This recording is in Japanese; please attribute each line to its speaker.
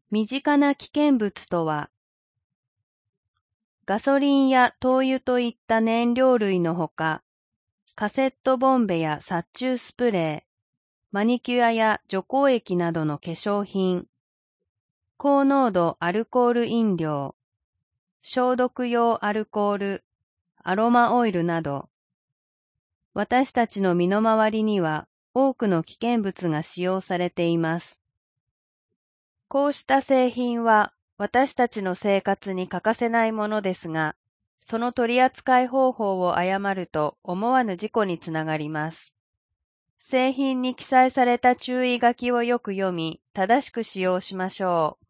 Speaker 1: 身近な危険物とは、ガソリンや灯油といった燃料類のほか、カセットボンベや殺虫スプレー、マニキュアや除光液などの化粧品、高濃度アルコール飲料、消毒用アルコール、アロマオイルなど、私たちの身の回りには多くの危険物が使用されています。こうした製品は私たちの生活に欠かせないものですが、その取り扱い方法を誤ると思わぬ事故につながります。製品に記載された注意書きをよく読み、正しく使用しましょう。